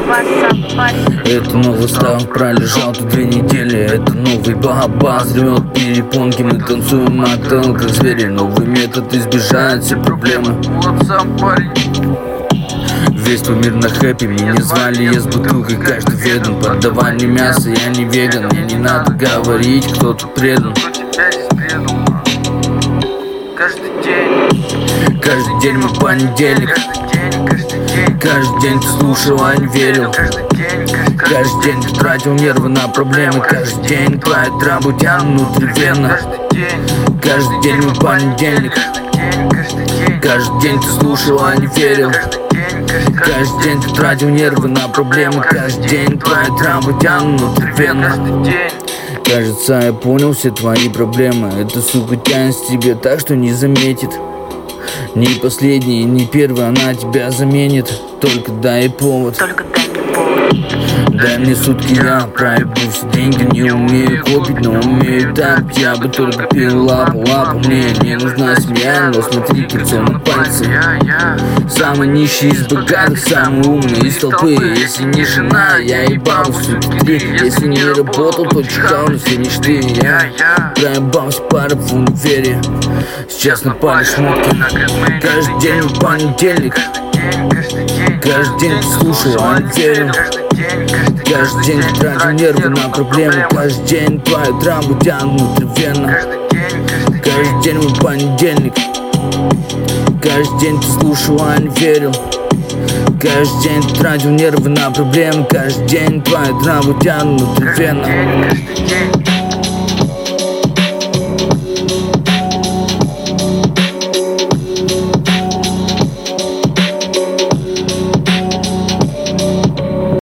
Это новый став, пролежал тут 2 недели. Это новый бас, рвет перепонки. Мы танцуем мотел, как звери. Новый метод избежает все проблемы. Вот сам парень. Весь твой мир на хэппи, меня звали, я с бутылкой, каждый ведом. Подавай мне мясо, я не веган. Мне не надо говорить, кто тут предан. Кто тебя здесь предал? Каждый день. Каждый день мы понедельник. Каждый день ты слушал, а не верил. Каждый день ты тратил нервы на проблемы. Каждый день твоя травма тянут внутривенно. Каждый день мы понедельник. Каждый день ты слушал, а не верил. Каждый день ты тратил нервы на проблемы. Каждый день твоя травма тянут внутривенно. Кажется, я понял все твои проблемы. Эта сука тянет к тебе так, что не заметит. Не последний, не первый, она тебя заменит. Только дай повод. Дай мне сутки, я проебу все деньги. Не умею копить, но умею тапить. Я бы только пил лапу. Мне не нужна семья, но смотри, кольцо на пальце. Самый нищий из богатых, самый умный из толпы. Если не жена, я ебал в сутки 3. Если не работал, то чихал на все мечты. Я проебался пара в универе. Сейчас напали шмотки. Каждый день в понедельник. Каждый день ты слушал, а не верил. Каждый день ты тратил нервы на проблемы. Каждый день твою травму тянут внутривенно. Каждый день в понедельник. Каждый день ты слушал, а не верил. Каждый день ты тратил нервы на проблемы. Каждый день твою травму тянут внутривенно.